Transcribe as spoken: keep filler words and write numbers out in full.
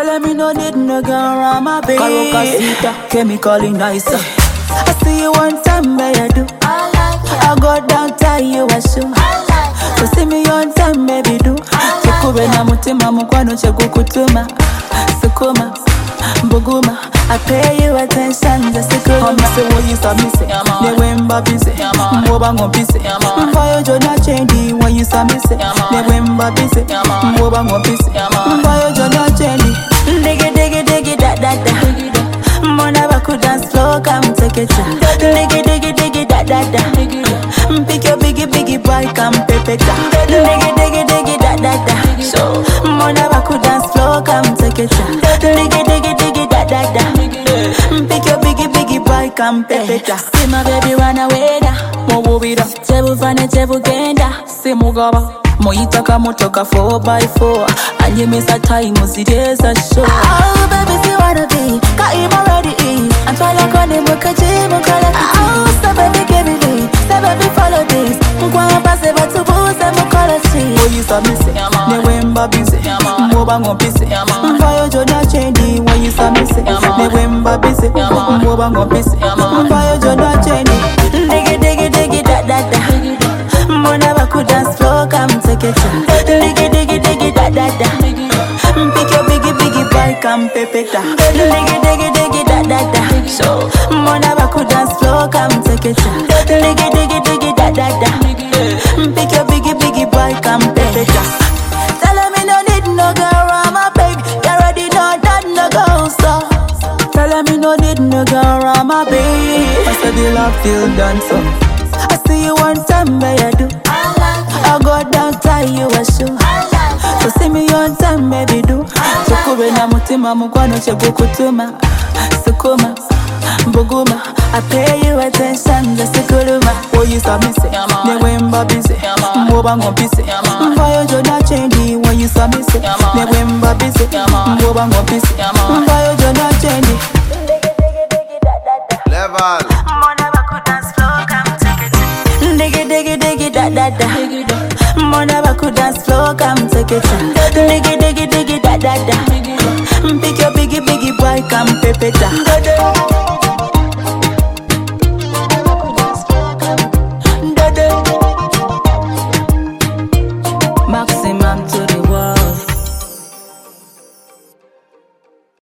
Tell me no need no girl around my baby. Carocasita, chemically nicer. I see you one time, baby, I do. I like it. I go down, tie you a shoe. I like it. So see me on time, baby, do. Chekube na mutima mukwano chekukutuma. Sukuma, mbuguma. I pay you attention, just a good. I'm say what you stop me say. They went busy. Mwoba ngo busy. Mvayo jona chendi. When you stop me say. They went busy. Mwoba ngo busy. Mvayo jona chendi. Diggy diggy diggy da da da. Mona baku dance floor, come take it. Diggy diggy diggy da da da. Pick your biggie biggie boy, come pepe da. Diggy diggy diggy da da da. So Mona baku dance floor, come take it. Diggy diggy diggy da da da. Pick your biggie biggie boy, come pepe da. See my baby run away da. Mo wubira. Tebu fane tebu genda. See mugaba. Moitaka motoka four by four. And you miss a time, it a show. Oh baby, see what I be. Got him already in. I'm trying to call him, look at him, look at him. Oh, so baby, give me this. So baby, follow this. Mkwa pass it, but to boost and mukology. Oh, you saw me say. Ne wemba busy. Mwoba ngo busy. Mvayo jona chendi. When you saw me say. Ne wemba busy. Mwoba ngo busy. Mvayo jona chendi. Diggy diggy diggy da da da. Mona baku dance floor, come take it. Diggy diggy diggy da da da. Pick your biggie biggie boy, come pepe da. Diggy diggy diggy da da da. So Mona baku dance floor, come take it. Diggy diggy diggy da da da. Pick your biggie biggie boy, come pepe da. Tell me no need no girl around my baby. You already know that no go so. Tell me no need no girl around my baby. I said the love feel done so. I see you one time, baby, I do. I like it. I go down, tie you a shoe. I like it. So see me on time, baby, do. Chekube na mutima mukwano chekukutuma. Sukuma, mbuguma. I pay you attention, just a kuluma. Oh, you saw me say. Ne wemba busy. Mwoba ngo busy. Mvayo jona chendi. When you saw me say. Ne wemba busy. Mwoba ngo busy. Mvayo jona chendi. Level. Mona baku dance floor, come take it. Diggy diggy diggy da da da. Mona baku dance floor, come take it. Diggy diggy diggy da da da. Pick your biggie biggie boy, come pepe da.